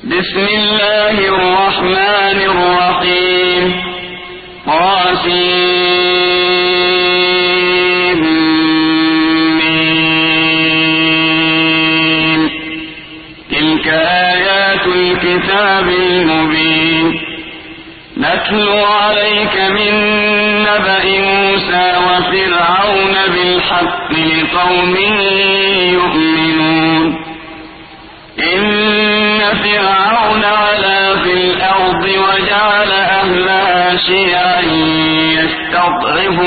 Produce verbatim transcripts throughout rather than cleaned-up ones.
بسم الله الرحمن الرحيم قاسم تلك آيات الكتاب المبين نتلو عليك من نبأ موسى وفرعون بالحق لقوم يؤمنون إن فرعون علا في الأرض وجعل أهلها شيعا يستضعف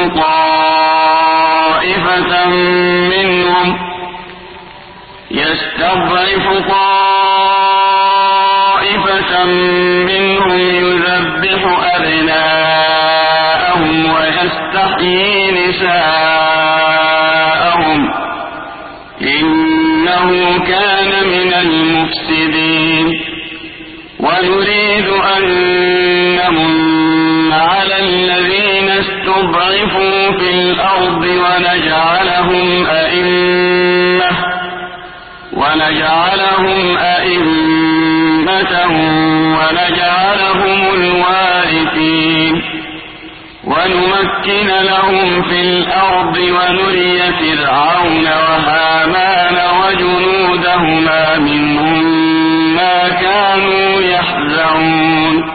طائفة منهم يستضعف طائفة منهم يذبح أبناءهم ويستحيي نساءهم إنه كان من المفسدين ونريد أن نمن على الذين استضعفوا في الأرض ونجعلهم أئمة ونجعلهم أئمة ونجعلهم الوارثين ونمكن لهم في الأرض ونري فرعون وهامان وجنودهما منهم ما كانوا يحذرون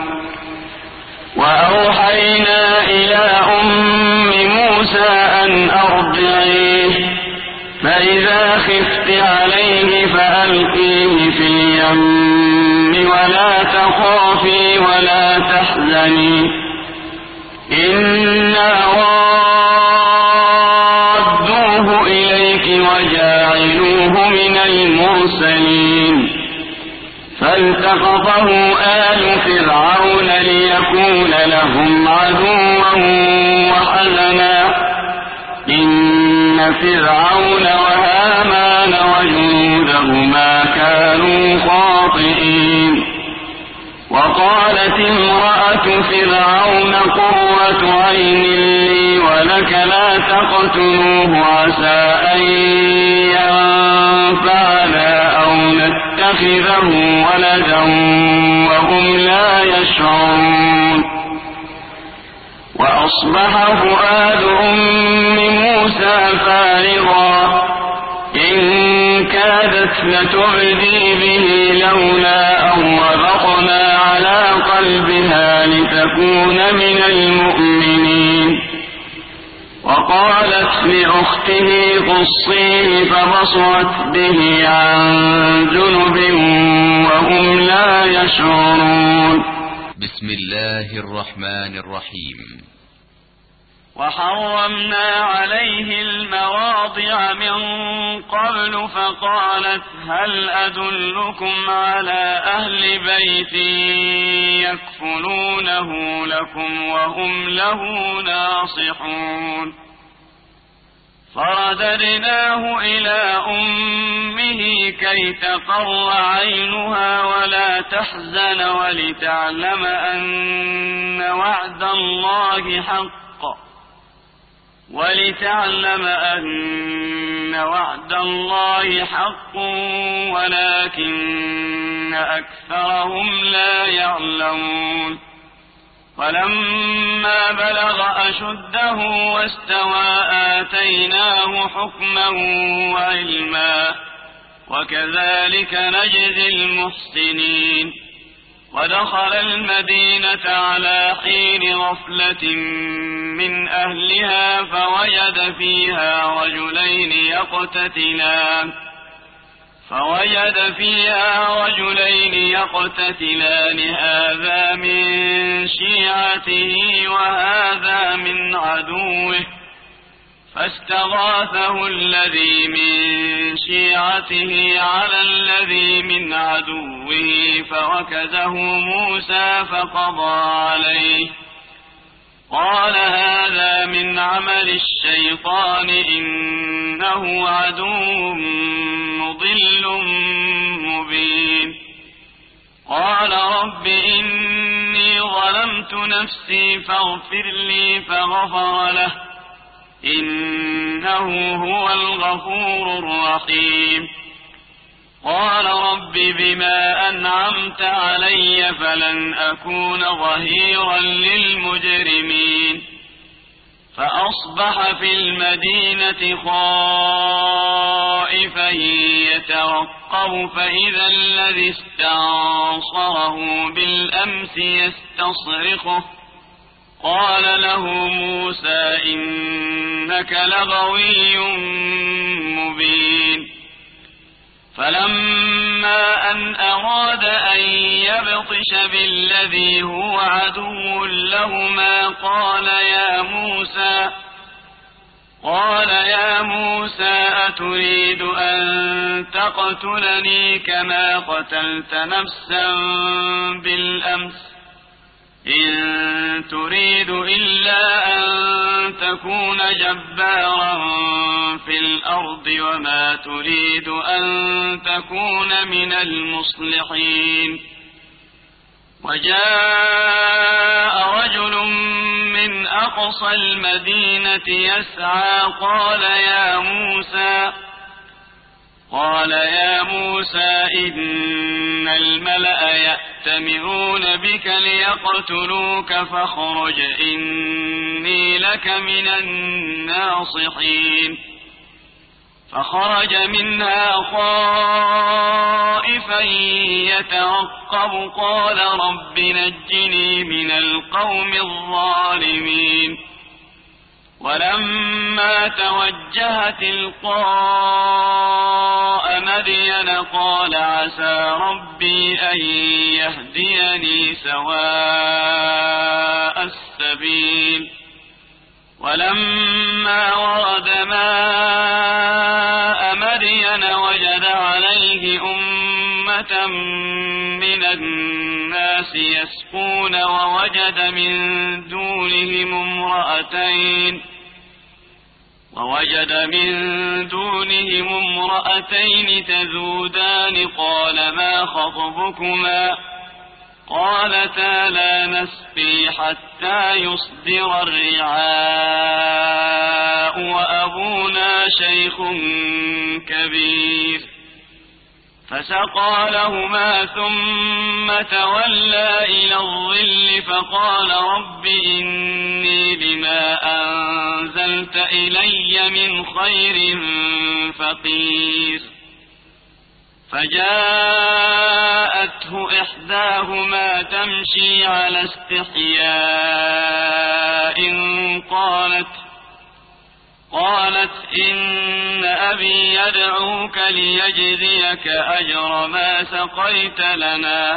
وأوحينا إلى أم موسى أن أرضعيه فإذا خفت عليه فألقيه في اليم ولا تخافي ولا تحزني إنا رادوه إليك وجاعلوه من المرسلين فالتقطه آل فرعون ليكون لهم عدوا وحزنا إن فرعون وهامان وجنودهما كانوا خاطئين وقالت امرأة فرعون قرة عين لي ولك لا تقتلوه عسى أن ينفعنا أو نتخذه ولدا وهم لا يشعرون وأصبح فؤاد أم موسى فارغا إن كادت لتبدي به لولا أن ربطنا على قلبها لتكون من المؤمنين وقالت لأخته قصيه فبصرت به عن جنب وهم لا يشعرون بسم الله الرحمن الرحيم وحرمنا عليه المراضع من قبل فقالت هل أدلكم على أهل بيت يكفلونه لكم وهم له ناصحون فرددناه إلى أمه كي تقر عينها ولا تحزن ولتعلم أن وعد الله حق ولتعلم أن وعد الله حق ولكن أكثرهم لا يعلمون فلما بلغ أشده واستوى آتيناه حكما وعلما وكذلك نجزي المحسنين ودخل المدينة على حين غفلة من أهلها فوجد فيها رجلين يقتتلان فوجد فيها رجلين يقتتلان هذا من شيعته وهذا من عدوه فاستغاثه الذي من شيعته على الذي من عدوه فوكزه موسى فقضى عليه قال هذا من عمل الشيطان إنه عدو مضل مبين قال رب إني ظلمت نفسي فاغفر لي فغفر له إنه هو الغفور الرحيم قال رب بما أنعمت علي فلن أكون ظهيرا للمجرمين فأصبح في المدينة خائفا يترقب فإذا الذي استنصره بالأمس يستصرخه قال له موسى إنك لغوي مبين فلما أن أراد أن يبطش بالذي هو عدو لهما قال يا موسى قال يا موسى أتريد أن تقتلني كما قتلت نفسا بالأمس إن تريد إلا أن تكون جبارا في الأرض وما تريد أن تكون من المصلحين وجاء رجل من أقصى المدينة يسعى قال يا موسى قال يا موسى إن الملأ يأتمرون بك ليقتلوك فاخرج إني لك من الناصحين فخرج منها خائفا يترقب قال رب نجني من القوم الظالمين ولما توجه تلقاء مدين قال عسى ربي أن يهديني سواء السبيل ولما ورد ماء مدين وجد عليه أمة من الناس يسقون ووجد من دونهم امرأتين ووجد من دونهم امرأتين تذودان قال ما خطبكما قالتا لا نسقي حتى يصدر الرعاء وأبونا شيخ كبير فسقى لهما ثم تولى إلى الظل فقال رب إني لما أنزلت إلي من خير فقير فجاءته إحداهما تمشي على استحياء قالت قالت إن أبي يدعوك ليجزيك أجر ما سقيت لنا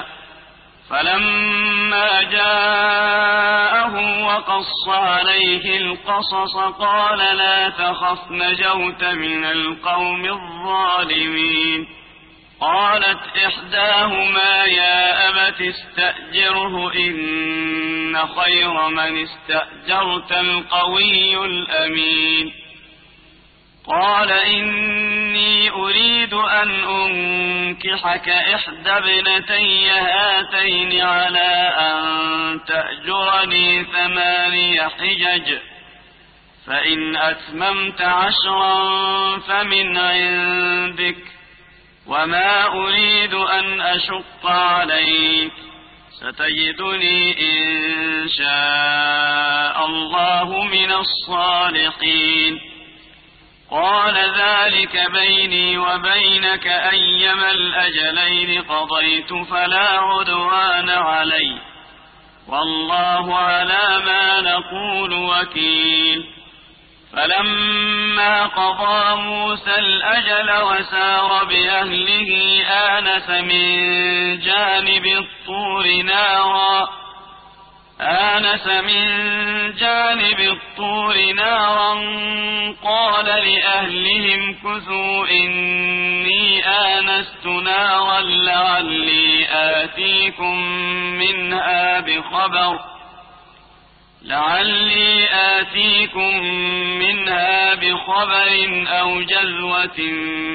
فلما جاءه وقص عليه القصص قال لا تخف نجوت من القوم الظالمين قالت إحداهما يا أبت استأجره إن خير من استأجرت القوي الأمين قال إني أريد أن أنكحك إحدى ابنتي هاتين على أن تأجرني ثماني حجج فإن أتممت عشرا فمن عندك وما أريد أن أشق عليك ستجدني إن شاء الله من الصالحين قال ذلك بيني وبينك أيما الأجلين قضيت فلا عدوان علي والله على ما نقول وكيل فلما قضى موسى الأجل وسار بأهله آنس من جانب الطور نارا آنس من جانب الطور نارا قال لأهلهم كثوا إني آنست نارا لعلي آتيكم منها بخبر لعلي آتيكم منها بخبر أو جذوة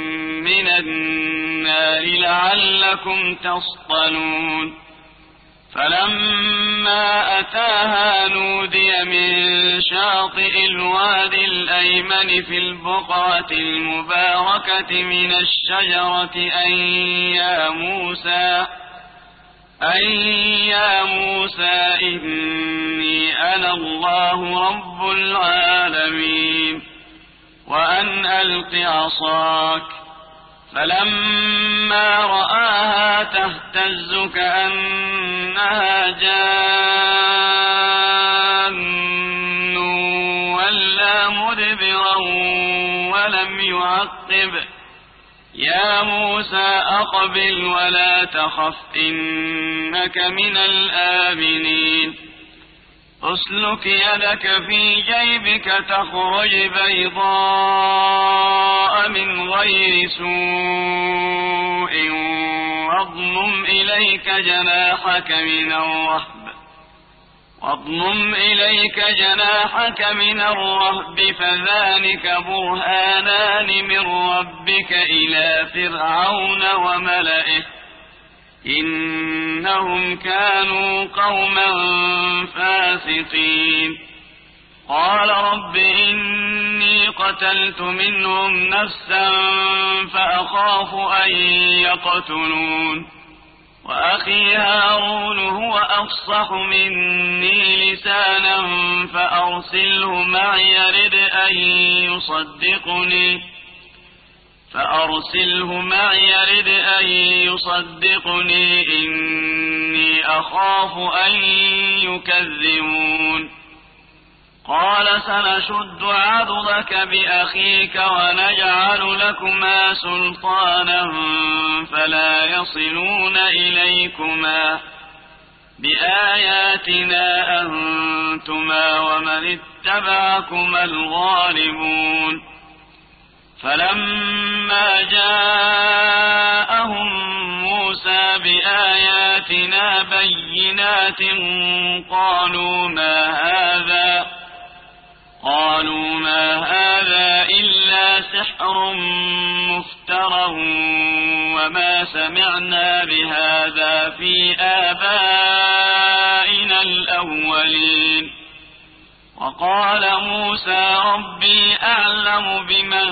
من النار لعلكم تصطلون فلما أتاها نودي من شاطئ الوادي الأيمن في البقعة المباركة من الشجرة أن يا موسى أن يا موسى إني أنا الله رب العالمين وأن ألق عصاك. فلما رآها تهتز كأنها جان ولا مدبرا ولم يعقب يا موسى أقبل ولا تخف إنك من الآمنين. اسلك يدك في جيبك تخرج بيضاء من غير سوء واضمم إليك جناحك من الرهب واضمم إليك جناحك من الرهب فذلك برهانان من ربك إلى فرعون وملئه إنهم كانوا قوما فاسقين. قال رب إني قتلت منهم نفسا فأخاف أن يقتلون وأخي هارون هو أفصح مني لسانا فأرسله معي يرد أن يصدقني فأرسله معي يرد أن يصدقني إني أخاف أن يكذبون. قال سنشد عضدك بأخيك ونجعل لكما سلطانا فلا يصلون إليكما بآياتنا أنتما ومن اتبعكما الغالبون. فلما جاءهم موسى بآياتنا بينات قالوا ما هذا قالوا ما هذا إلا سحر مفترى وما سمعنا بهذا في آبائنا الأولين. وقال موسى ربي أعلم بمن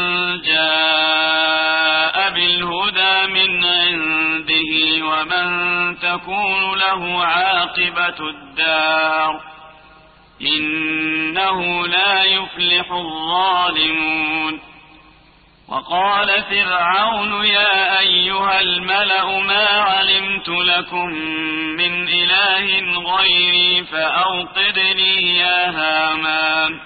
جاء بالهدى من عنده ومن تكون له عاقبة الدار إنه لا يفلح الظالمون. وقال فرعون يا أيها الملأ ما علمت لكم من إله غيري فأوقد لي يا هامان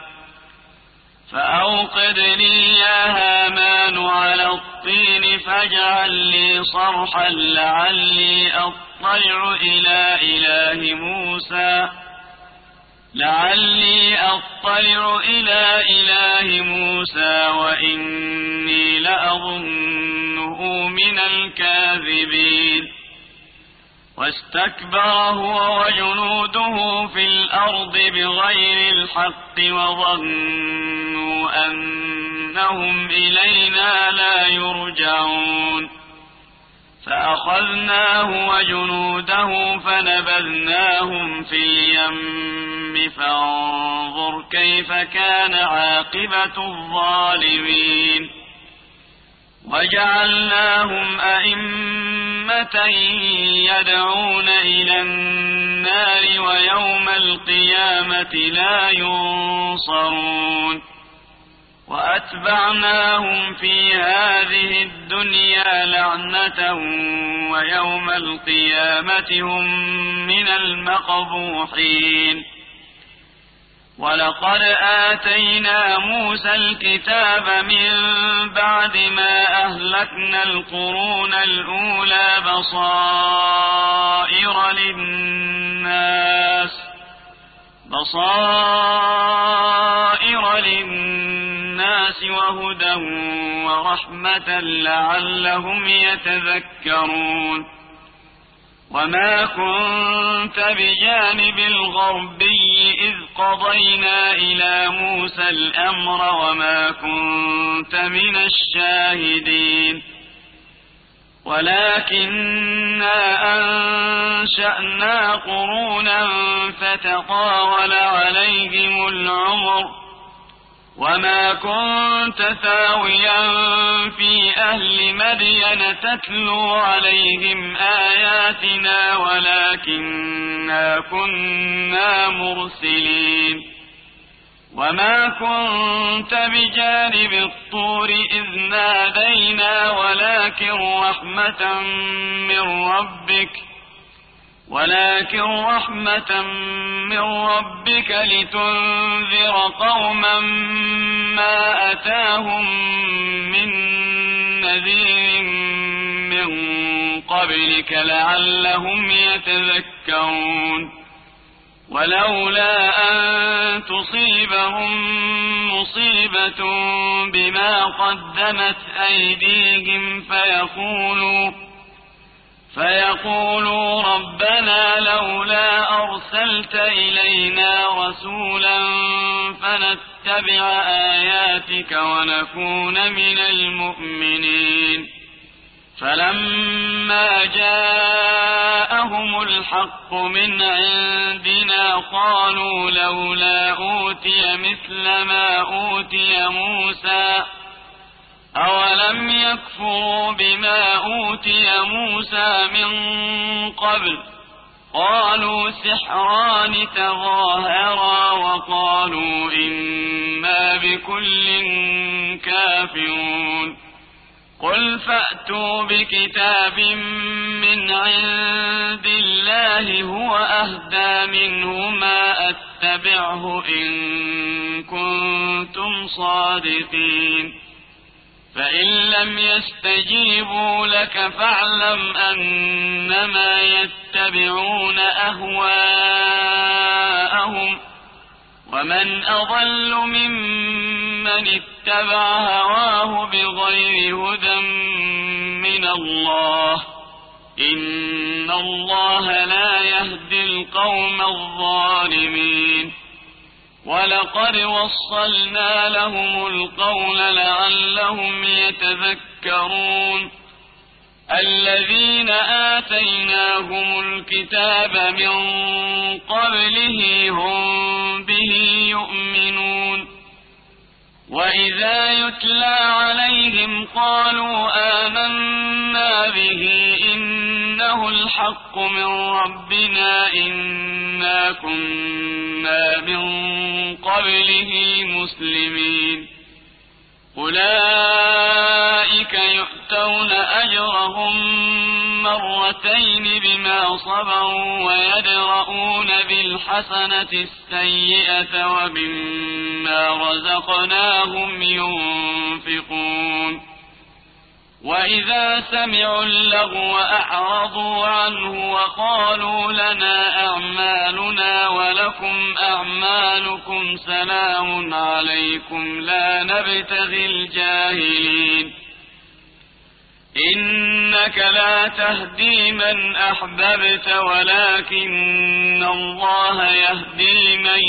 فأوقد لي يا هامان على الطين فاجعل لي صرحا لعلي أطلع إلى إله موسى لعلي أطلع إلى إله موسى وإني لأظنه من الكاذبين. واستكبر هو وجنوده في الأرض بغير الحق وظنوا أنهم إلينا لا يرجعون. فأخذناه وجنوده فنبذناهم في اليم فانظر كيف كان عاقبة الظالمين. وجعلناهم أئمة يدعون إلى النار ويوم القيامة لا ينصرون. وأتبعناهم في هذه الدنيا لعنة ويوم القيامة هم من المقبوحين. ولقد آتينا موسى الكتاب من بعد ما أهلكنا القرون الأولى بصائر للناس بصائر للناس وهدى ورحمة لعلهم يتذكرون. وما كنت بجانب الغربي إذ قضينا إلى موسى الأمر وما كنت من الشاهدين ولكننا أنشأنا قرونا فتطاول عليهم العمر وما كنت ثاويا في أهل مدين تتلو عليهم آياتنا ولكننا كنا مرسلين وما كنت بجانب الطور إذ نادينا ولكن رحمة من ربك ولكن رحمة من ربك لتنذر قوما ما أتاهم من نذير من قبلك لعلهم يتذكرون ولولا أن تصيبهم مصيبة بما قدمت أيديهم فيقولوا فيقولوا ربنا لولا أرسلت إلينا رسولا فنتبع آياتك ونكون من المؤمنين فلما جاءهم الحق من عندنا قالوا لولا أوتي مثل ما أوتي موسى أولم يكفروا بما أوتي موسى من قبل قالوا سحران تظاهرا وقالوا إنا بكل كافرون قل فأتوا بكتاب من عند الله هو أهدى منهما أتبعه إن كنتم صادقين فإن لم يستجيبوا لك فاعلم أنما يتبعون أهواءهم ومن أضل ممن اتبع هواه بغير هدى من الله إن الله لا يهدي القوم الظالمين ولقد وصلنا لهم القول لعلهم يتذكرون الذين آتيناهم الكتاب من قبله هم به يؤمنون وإذا يتلى عليهم قالوا آمنا به إنه الحق من ربنا إنا كنا من قبله مسلمين أولئك يؤتون أجرهم مرتين بما صبروا ويدرؤون بالحسنة السيئة ومما رزقناهم ينفقون وإذا سمعوا اللغو أعرضوا عنه وقالوا لنا أعمالنا ولكم أعمالكم سلام عليكم لا نبتغي الجاهلين إنك لا تهدي من أحببت ولكن الله يهدي من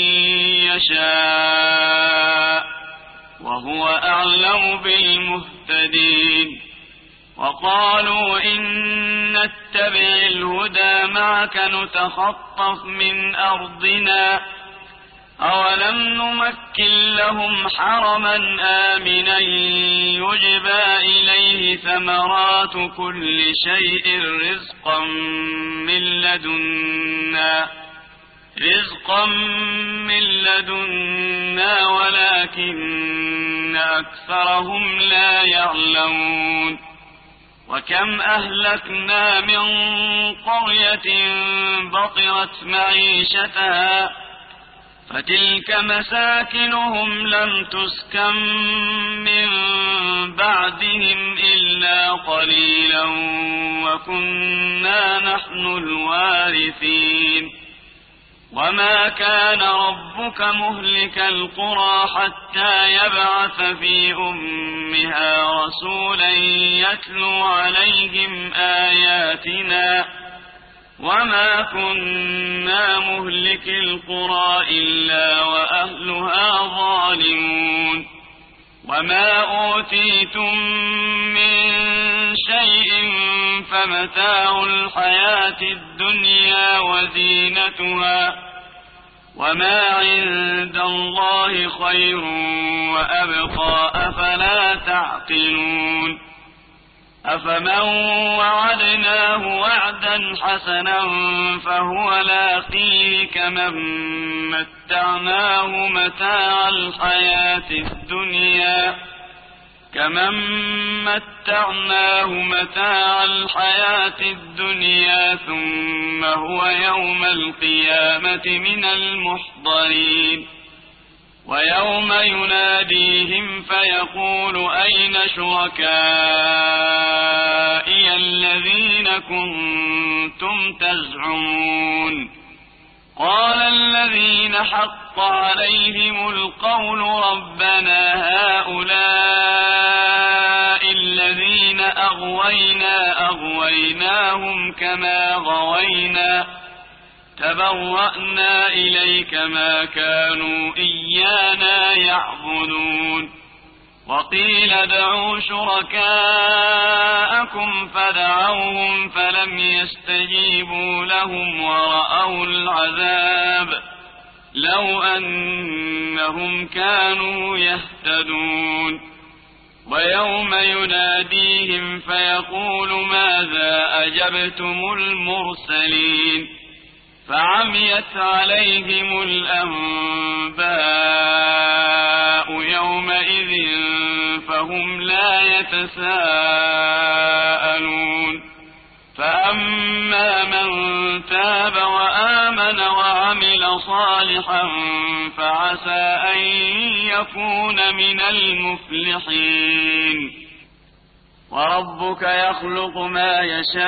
يشاء وهو أعلم بالمهتدين وقالوا إن نتبع الهدى معك نتخطف من أرضنا أولم نمكن لهم حرما آمنا يجبى إليه ثمرات كل شيء رزقا من لدنا رزقا من لدنا ولكن أكثرهم لا يعلمون وكم أهلكنا من قرية بطرت معيشتها فتلك مساكنهم لم تسكن من بعدهم إلا قليلا وكنا نحن الوارثين وما كان ربك مهلك القرى حتى يبعث في أمها رسولا يتلو عليهم آياتنا وما كنا مهلك القرى إلا وأهلها ظالمون وما أوتيتم من شيء فمتاع الحياة الدنيا وزينتها وما عند الله خير وأبقى أفلا تعقلون أفمن وعدناه وعدا حسنا فهو لاقيه كمن متعناه متاع الحياة الدنيا كمن متعناه متاع الحياة الدنيا ثم هو يوم القيامة من المحضرين ويوم يناديهم فيقول أين شركائي الذين كنتم تزعمون قال الذين حق عليهم القول ربنا هؤلاء الذين أغوينا أغويناهم كما غوينا تبرأنا إليك ما كانوا إيانا يعبدون وقيل ادعوا شركاءكم فدعوهم فلم يستجيبوا لهم ورأوا العذاب لو أنهم كانوا يهتدون ويوم يناديهم فيقول ماذا أجبتم المرسلين فعميت عليهم الأنباء يومئذ فهم لا يتساءلون فأما من تاب وآمن وعمل صالحا فعسى أن يكون من المفلحين وربك يخلق ما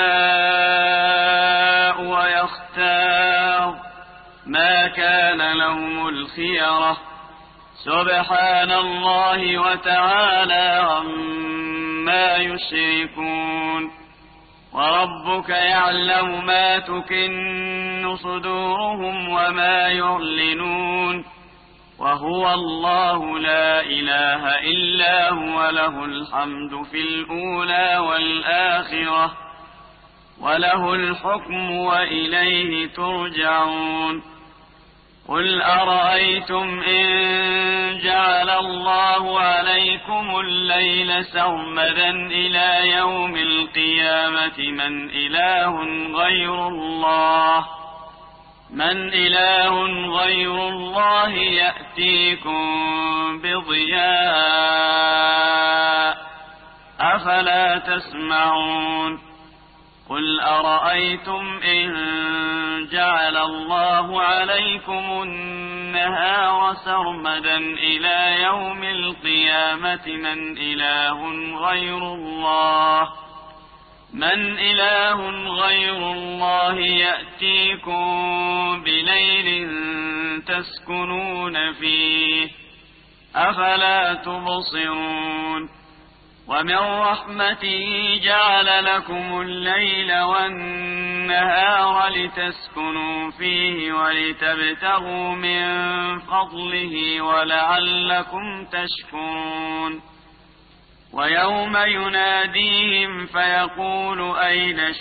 يشاء ويختار ما كان لهم الخيرة سبحان الله وتعالى عما يشركون وربك يعلم ما تكن صدورهم وما يعلنون وهو الله لا إله إلا هو له الحمد في الأولى والآخرة وله الحكم وإليه ترجعون قل أرأيتم إن جعل الله عليكم الليل سرمدا إلى يوم القيامة من إله غير الله من إله غير الله يأتيكم بضياء أفلا تسمعون قل أرأيتم إن جعل الله عليكم النهار سرمدا إلى يوم القيامة من إله غير الله من إله غير الله يأتيكم بليل تسكنون فيه أفلا تبصرون ومن رحمته جعل لكم الليل والنهار لتسكنوا فيه ولتبتغوا من فضله ولعلكم تشكرون ويوم يناديهم فيقول أين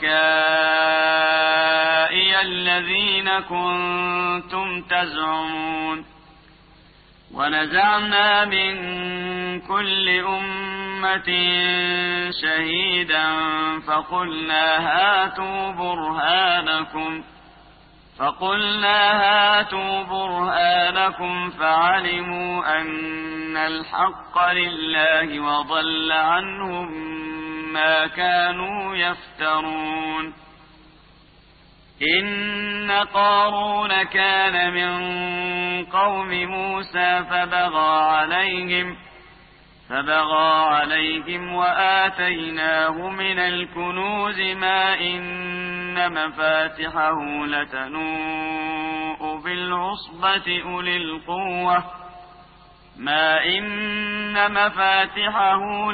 شركائي الذين كنتم تزعمون ونزعنا من كل أمة شهيدا فقلنا هاتوا برهانكم فقلنا هاتوا برهانكم فعلموا أن الحق لله وضل عنهم ما كانوا يفترون إن قارون كان من قوم موسى فبغى عليهم فبغى عليهم وآتيناه من الكنوز ما إن مفاتحه لتنوء بالعصبة أولي القوة ما إن مفاتحه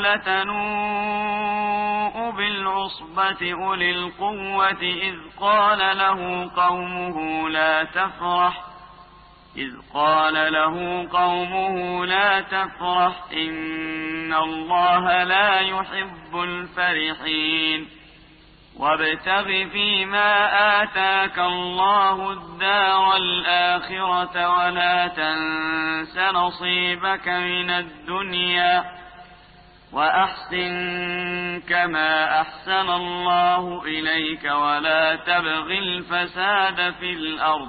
لتنوء بالعصبة أولي القوة إذ قال له قومه لا تفرح إذ قال له قومه لا تفرح إن الله لا يحب الفرحين وابتغ فيما آتاك الله الدار الآخرة ولا تنس نصيبك من الدنيا وأحسن كما أحسن الله إليك ولا تبغ الفساد في الأرض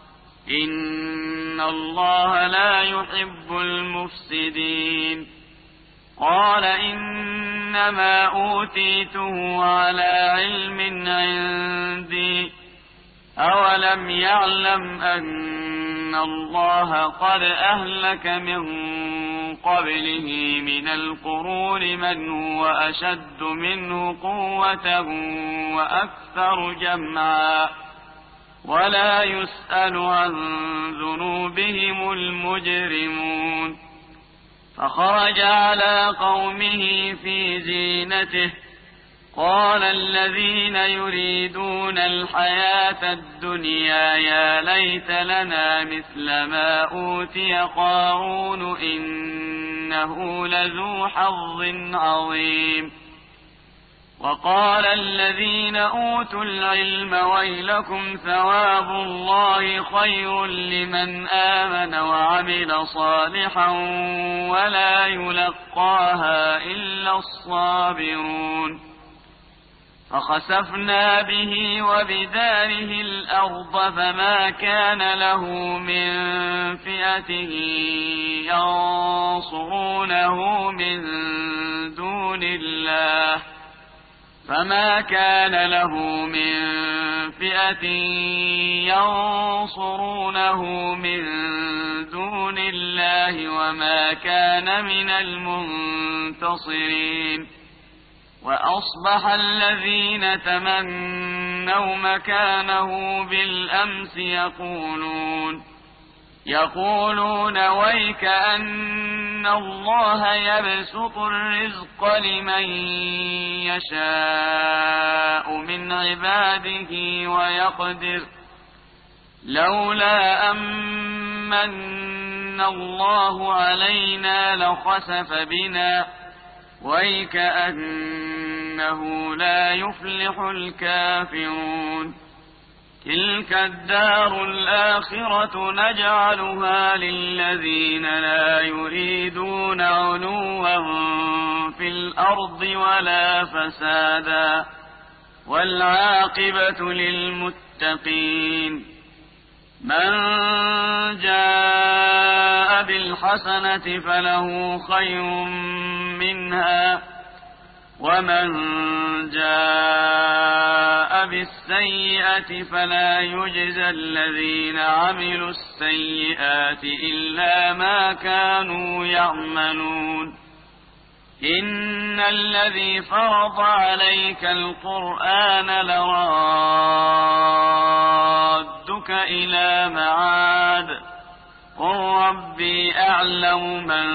إن الله لا يحب المفسدين قال إنما أوتيته على علم عندي أولم يعلم أن الله قد أهلك من قبله من القرون من هو أشد منه قوة وأكثر جمعا ولا يسأل عن ذنوبهم المجرمون فخرج على قومه في زينته قال الذين يريدون الحياة الدنيا يا ليت لنا مثل ما أوتي قارون إنه لذو حظ عظيم وقال الذين أوتوا العلم ويلكم ثواب الله خير لمن آمن وعمل صالحا ولا يلقاها إلا الصابرون فخسفنا به وبداره الأرض فما كان له من فئة ينصرونه من دون الله فما كان له من فئة ينصرونه من دون الله وما كان من المنتصرين وأصبح الذين تمنوا مكانه بالأمس يقولون يقولون ويك أن الله يبسط الرزق لمن يشاء من عباده ويقدر لولا أمن الله علينا لخسف بنا ويك أنه لا يفلح الكافرون تلك الدار الآخرة نجعلها للذين لا يريدون علوا في الأرض ولا فسادا والعاقبة للمتقين من جاء بالحسنة فله خير منها ومن جاء بالسيئة فلا يجزى الذين عملوا السيئات إلا ما كانوا يعملون إن الذي فرض عليك القرآن لرادك إلى معاد قل ربي أعلم من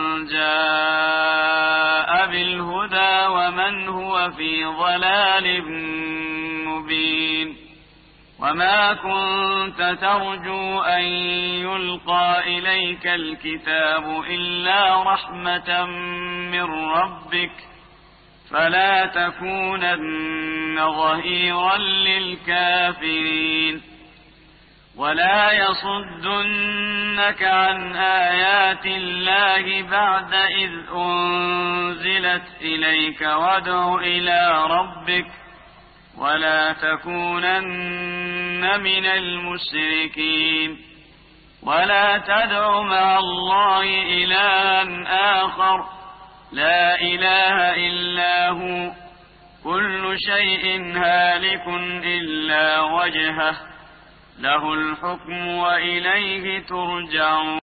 جاء بالهدى ومن هو في ضلال مبين وما كنت ترجو أن يلقى إليك الكتاب إلا رحمة من ربك فلا تكونن ظهيرا للكافرين ولا يصدنك عن آيات الله بعد إذ أنزلت إليك وادع إلى ربك ولا تكونن من المشركين ولا تدع مع الله إلها آخر لا إله إلا هو كل شيء هالك إلا وجهه له الحكم وإليه ترجعون